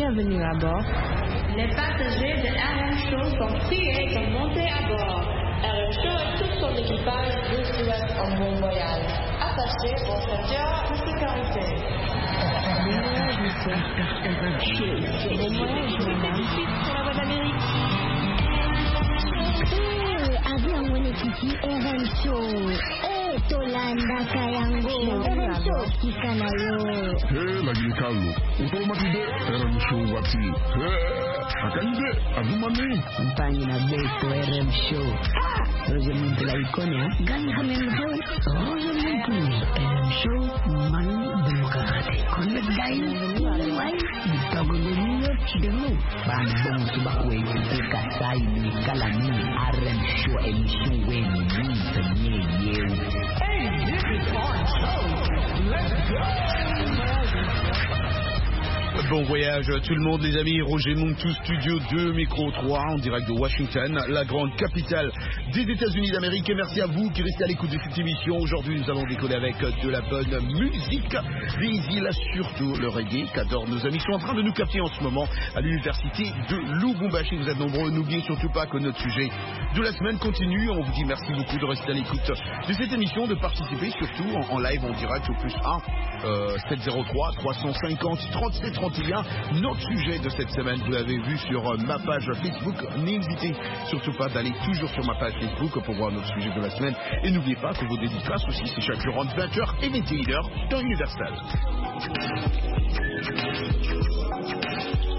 Bienvenue à bord. Les passagers de RM Show sont priés de monter à bord. RM Show et tout son équipage vous souhaitent un bon voyage. Attachez vos ceintures de sécurité. Bon voyage, monsieur. RM Show. Bon voyage, madame. Sur la voie d'Amérique. Avion mwenyekiti RM Show. Tolanda Kayango. RM Show kikanayo. Lagi kalu. Utomatide RM Show wati. Akande azumani. Mpanyi na beto RM Show. Roger Muntu la ikonia. Gani hamemho. Roger Muntu. RM Show manu demokrati. Konek dai. Wai. Bitagoloniyo chidemu. Bandong subakwe yudeka sai ni kalani. RM Show emission weni. Penye yew. Hey, this is our show. Let's go. Bon voyage à tout le monde les amis, Roger Muntu, Studio 2, Micro 3, en direct de Washington, la grande capitale des États-Unis d'Amérique. Et merci à vous qui restez à l'écoute de cette émission. Aujourd'hui nous allons décoller avec de la bonne musique des îles, surtout le reggae qu'adorent nos amis. Ils sont en train de nous capter en ce moment à l'université de Lubumbashi. Vous êtes nombreux, n'oubliez surtout pas que notre sujet de la semaine continue. On vous dit merci beaucoup de rester à l'écoute de cette émission, de participer surtout en live, en direct au plus 1 703 350 37 31. Notre sujet de cette semaine, vous l'avez vu sur ma page Facebook. N'hésitez surtout pas d'aller toujours sur ma page Facebook pour voir notre sujet de la semaine. Et n'oubliez pas que vos dédicaces aussi, c'est chaque jour entre 20h et 21h dans Universal.